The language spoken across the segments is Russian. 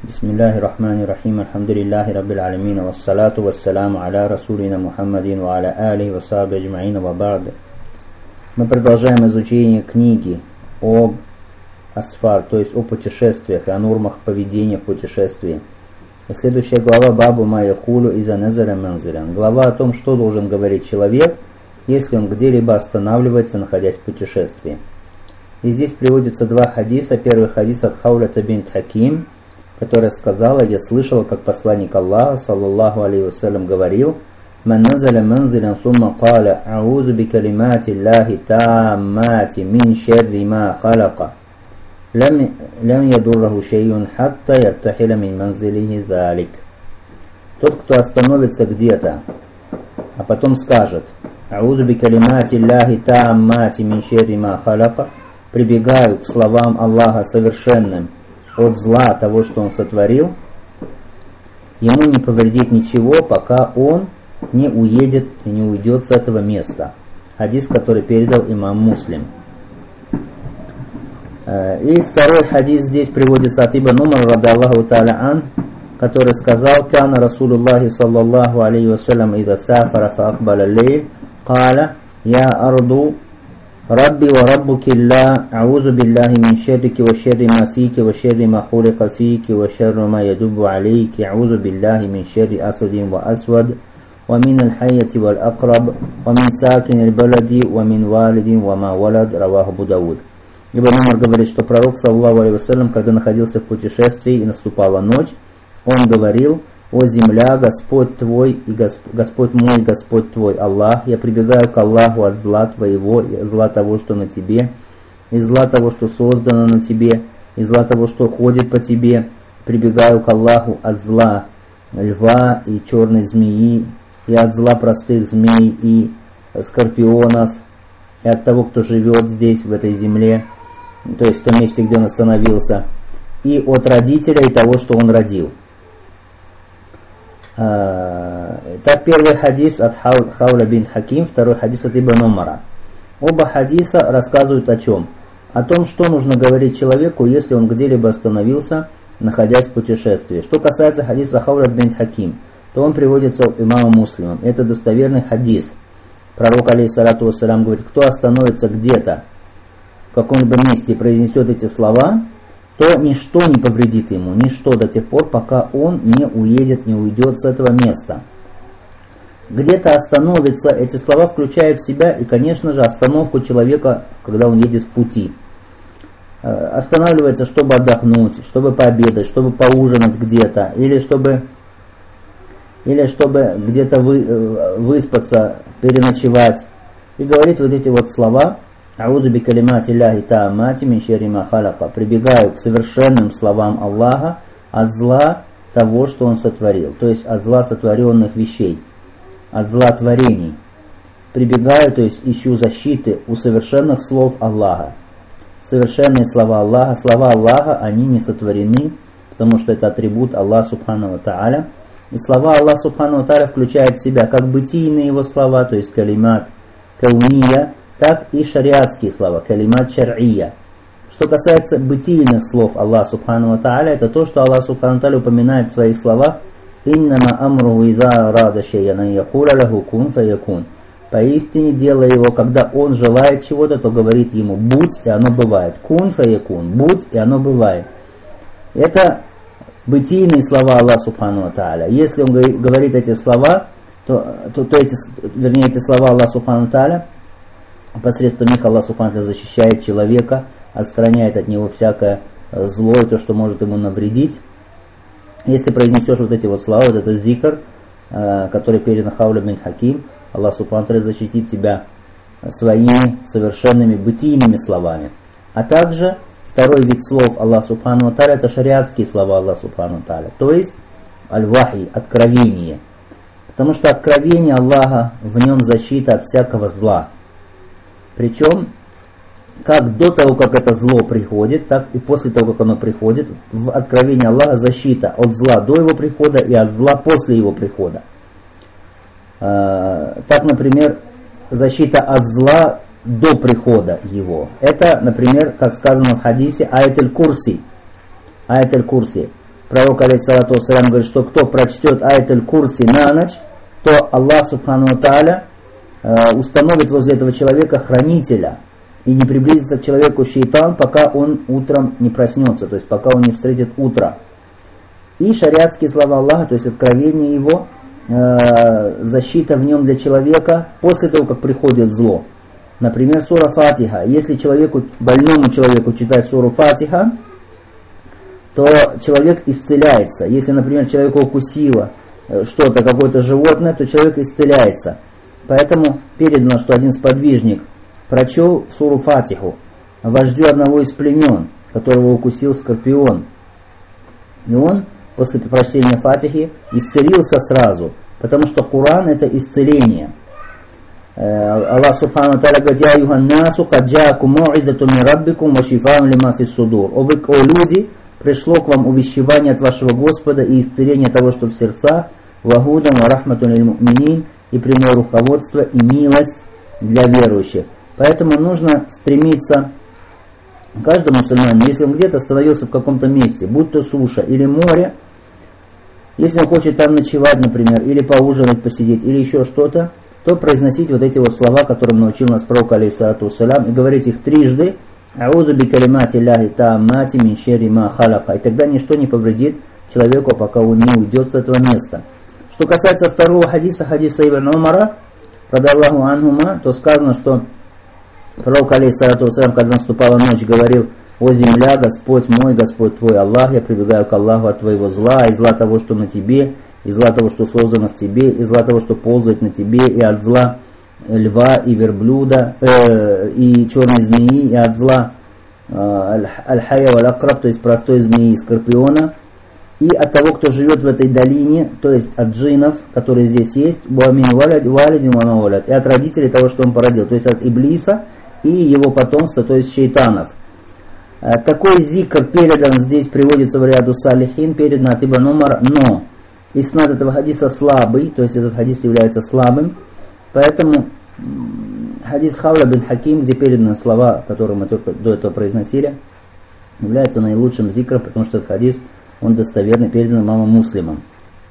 Бисмиллахи рахмани рахим, альхамдулиллахи раббил алямин, вассалату вассаляму аля расулина Мухаммадин ва аля алихи ва сахби аджмаин ва ба'д. Мы продолжаем изучение книги о асфар, то есть о путешествиях и о нормах поведения в путешествии. И следующая глава бабу ма якулу иза назаля манзилян. Глава о том, что должен говорить человек, если он где-либо останавливается, находясь в путешествии. И здесь приводятся два хадиса. Первый хадис от Хаулята бинт Хаким, которая сказала: я слышала, как посланник Аллаха, саллаллаху алейхи вассалям, говорил: «Ман назаля манзилян сумма каля аузу би калимати Аллахи тааммати мин шерри ма халака лям ядурраху шейюн хатта яртахиля мин манзилихи залик». Тот, кто остановится где-то, а потом скажет: «Аузу би калимати Аллахи тааммати мин шерри ма халака», прибегаю к словам Аллаха совершенным от зла того, что он сотворил, ему не повредит ничего, пока он не уедет и не уйдет с этого места. Хадис, который передал имам Муслим. И второй хадис здесь приводится от Ибн Умар радаллаху та'аля ан, который сказал: «Кана Расулуллахи саллаллаху алейхи вассалям ида сафара фа акбаля лейль, каля, я арду Рабби ва раббуки ла, аузу биллахи мин шеррики ва шерри ма фики ва шерри ма хулика фики ва шерру ма ядубу алейки, аузу биллахи мин шерри асадин ва асвад, ва мин аль-хайяти вал акраб, ва мин сакин аль-балади, ва мин валидин ва ма валад», раваху Абу Дауд. Ибн Умар говорит, что пророк, саллаллаху алейхи вассалям, когда находился в путешествии и наступала ночь, он говорил: «О земля, Господь твой и Господь мой, Господь твой Аллах, я прибегаю к Аллаху от зла твоего, и зла того, что на тебе, и зла того, что создано на тебе, и зла того, что ходит по тебе. Прибегаю к Аллаху от зла льва и черной змеи, и от зла простых змей и скорпионов, и от того, кто живет здесь, в этой земле», то есть в том месте, где он остановился, и от родителя и того, что он родил. Так, первый хадис от Хауля бинт Хаким, второй хадис от Ибн Умара. Оба хадиса рассказывают о чем? О том, что нужно говорить человеку, если он где-либо остановился, находясь в путешествии. Что касается хадиса Хауля бинт Хаким, то он приводится имамом Муслимом. Это достоверный хадис. Пророк, алейхиссалату вассалям, говорит: кто остановится где-то, в каком-либо месте и произнесет эти слова, то ничто не повредит ему, ничто до тех пор, пока он не уедет, не уйдет с этого места. Где-то остановится, эти слова включают в себя и, конечно же, остановку человека, когда он едет в пути. Останавливается, чтобы отдохнуть, чтобы пообедать, чтобы поужинать где-то, или чтобы где-то выспаться, переночевать. И говорит вот эти вот слова: «Аузу би калимати Аллахи тааммати мин шерри ма халака», прибегаю к совершенным словам Аллаха от зла того, что он сотворил, то есть от зла сотворенных вещей, от зла творений. Прибегаю, то есть ищу защиты у совершенных слов Аллаха. Совершенные слова Аллаха, они не сотворены, потому что это атрибут Аллаха субхану ва тааля. И слова Аллаха субхану ва тааля включают в себя как бытийные его слова, то есть калимат кауния, так и шариатские слова, калимат шар'ия. Что касается бытийных слов Аллаха субхану ва тааля, это то, что Аллах субхану ва тааля упоминает в своих словах: «Иннама амруху иза рада шейян ан якуля лаху кун фаякун». Поистине дело его, когда он желает чего-то, то говорит ему: будь, и оно бывает. Кун фаякун, будь, и оно бывает. Это бытийные слова Аллаха субхану ва тааля. Если он говорит эти слова, эти слова Аллаха субхану ва тааля, посредством них Аллах субхану ва тааля защищает человека, отстраняет от него всякое зло и то, что может ему навредить. Если произнесешь вот эти вот слова, вот этот зикр, который передан Хауля бинт Хаким, Аллах субхану ва тааля защитит тебя своими совершенными бытийными словами. А также второй вид слов Аллаха субхану ва тааля — это шариатские слова Аллаха субхану ва тааля, то есть аль-вахи, откровение. Потому что откровение Аллаха, в нем защита от всякого зла. Причем, как до того, как это зло приходит, так и после того, как оно приходит, в откровении Аллаха защита от зла до его прихода и от зла после его прихода. Так, например, защита от зла до прихода его. Это, например, как сказано в хадисе, аят аль-Курси. Аят аль-Курси. пророк алейхиссалату вассалям говорит, что кто прочтет аят аль-Курси на ночь, то Аллах субхану ва тааля установит возле этого человека хранителя, и не приблизится к человеку шейтан, пока он утром не проснется, то есть пока он не встретит утро. И шариатские слова Аллаха, то есть откровение его, защита в нем для человека после того, как приходит зло. Например, сура Фатиха. Если больному человеку читать суру Фатиха, то человек исцеляется. Если, например, человека укусило что-то, какое-то животное, то человек исцеляется. Поэтому передано, что один сподвижник прочел суру Фатиху вождю одного из племен, которого укусил скорпион. И он после прочтения Фатихи исцелился сразу, потому что Коран — это исцеление. Аллах субхану ва тааля говорит: «Я юханнасу кад джаакум мау'изатун мин раббикум ва шифаун лима фис судур». О люди, пришло к вам увещевание от вашего Господа и исцеление того, что в сердцах, ва гудан ва рахматун лиль му'минин, и прямое руководство и милость для верующих. Поэтому нужно стремиться каждому мусульманину, если он где-то остановился в каком-то месте, будь то суша или море, если он хочет там ночевать, например, или поужинать, посидеть, или еще что-то, то произносить вот эти вот слова, которым научил нас пророк алейхиссалату вассалям, и говорить их трижды: «А'уду би калимати Аллахи тааммати мин шерри ма халака». И тогда ничто не повредит человеку, пока он не уйдет с этого места. Что касается второго хадиса Ибн Умара, радаллаху анхума, то сказано, что пророк алейхиссалату вассалям, когда наступала ночь, говорил: «О земля, Господь мой, Господь твой Аллах, я прибегаю к Аллаху от твоего зла, и зла того, что на тебе, и зла того, что создано в тебе, и зла того, что ползает на тебе, и от зла льва и верблюда, и черной змеи, и от зла аль-хая валь-акраб, то есть простой змеи и скорпиона, и от того, кто живет в этой долине, то есть от джиннов, которые здесь есть, и от родителей того, что он породил, то есть от Иблиса и его потомства, то есть шейтанов». Такой зикр передан здесь, приводится в Риаду Салихин, передан от Ибн Умар, но иснад этого хадиса слабый, то есть этот хадис является слабым, поэтому хадис Хауля бин Хаким, где переданы слова, которые мы только до этого произносили, является наилучшим зикром, потому что этот хадис, он достоверный, передан имамом Муслимом.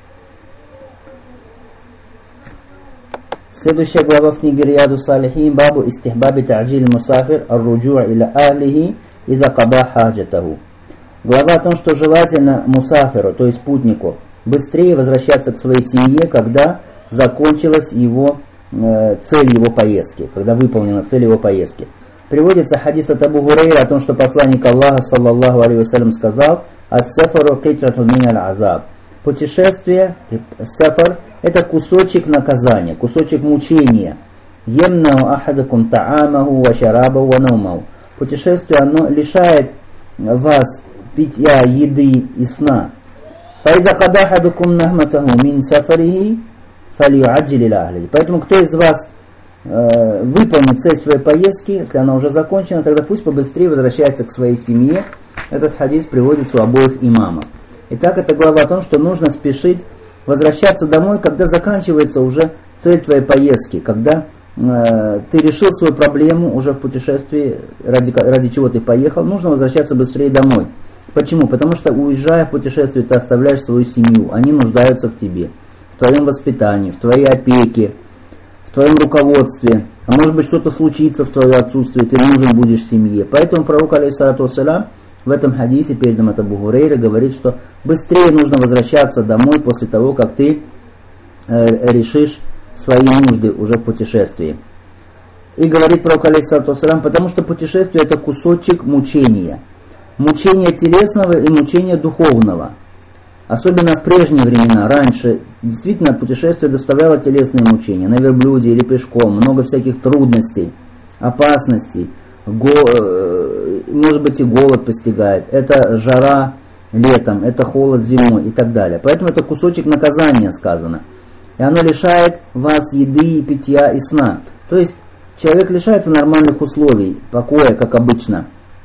Следующая глава в книге Риаду Салихин: бабу истихбаби та'джиль мусафир ар-руджу' иля ахлихи иза када хаджатаху. Глава о том, что желательно мусафиру, то есть путнику, быстрее возвращаться к своей семье, когда закончилась цель его поездки, когда выполнена цель его поездки. Приводится хадис от Абу Хурайра о том, что посланник Аллаха, саллаллаху алейхи вассалям, сказал: «Ас-сафару китратун мин аль-азаб». Путешествие, сафар, это кусочек наказания, кусочек мучения. «Емнау ахадакум та'амаху ва шарабаху ва наумаху». Путешествие, оно лишает вас питья, еды и сна. «Фаиза када ахадакум нахматаху мин сафарихи фалиюаджил иля ахлихи». Поэтому кто из вас выполнит цель своей поездки, если она уже закончена, тогда пусть побыстрее возвращается к своей семье. Этот хадис приводится у обоих имамов. Итак, это глава о том, что нужно спешить возвращаться домой, когда заканчивается уже цель твоей поездки, когда ты решил свою проблему уже в путешествии, ради чего ты поехал, нужно возвращаться быстрее домой. Почему? Потому что, уезжая в путешествие, ты оставляешь свою семью, они нуждаются в тебе, в твоем воспитании, в твоей опеке, в твоем руководстве, а может быть что-то случится в твое отсутствие, ты нужен будешь семье. Поэтому пророк алейхиссалату вассалям в этом хадисе, переданном от Абу Хурайры, говорит, что быстрее нужно возвращаться домой после того, как ты решишь свои нужды уже в путешествии. И говорит пророк алейхиссалату вассалям, потому что путешествие — это кусочек мучения. Мучения телесного и мучения духовного. Особенно в прежние времена, раньше, действительно путешествие доставляло телесные мучения. На верблюде или пешком, много всяких трудностей, опасностей. Может быть и голод постигает. Это жара летом, это холод зимой и так далее. Поэтому это кусочек наказания сказано. И оно лишает вас еды, питья и сна. То есть человек лишается нормальных условий, покоя, как обычно.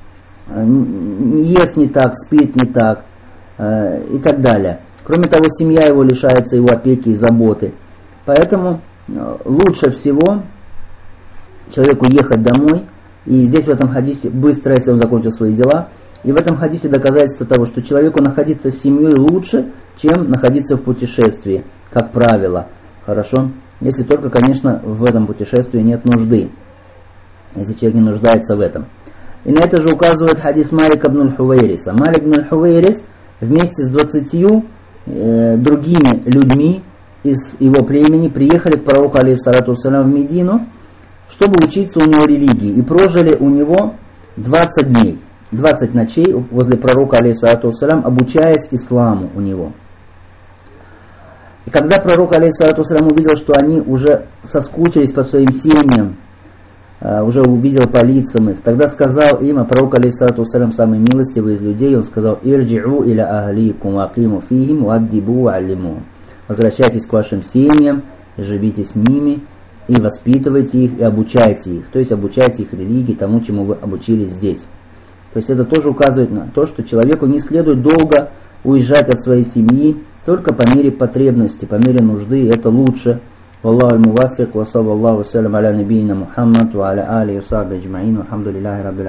Ест не так, спит не так и так далее. Кроме того, семья его лишается его опеки и заботы. Поэтому лучше всего человеку ехать домой. И здесь в этом хадисе быстро, если он закончил свои дела, И в этом хадисе доказательство того, что человеку находиться с семьей лучше, чем находиться в путешествии, как правило. Хорошо? Если только, конечно, в этом путешествии нет нужды. Если человек не нуждается в этом. И на это же указывает хадис Малик ибн аль-Хувайриса. Малик ибн аль-Хувайрис вместе с 20 другими людьми из его племени приехали к пророку алейхиссалату вассалям в Медину, чтобы учиться у него религии. И прожили у него 20 дней, 20 ночей возле пророка алейхиссалату вассалям, обучаясь исламу у него. И когда пророк алейхиссалату вассалям увидел, что они уже соскучились по своим семьям, уже увидел по лицам их, тогда сказал им, а пророк алейхиссалату вассалям самый милостивый из людей, он сказал: «Ирджи'у иля ахликум вакиму фихим ваддибу алиму». Возвращайтесь к вашим семьям, и живите с ними, и воспитывайте их, и обучайте их. То есть обучайте их религии, тому, чему вы обучились здесь. То есть это тоже указывает на то, что человеку не следует долго уезжать от своей семьи, только по мере потребности, по мере нужды, это лучше. Валлаху аль-муваффик, ва саллаллаху салям аля набийна Мухаммад, ва аля алихи ва сахбихи аджмаин, вальхамдулиллахи раббил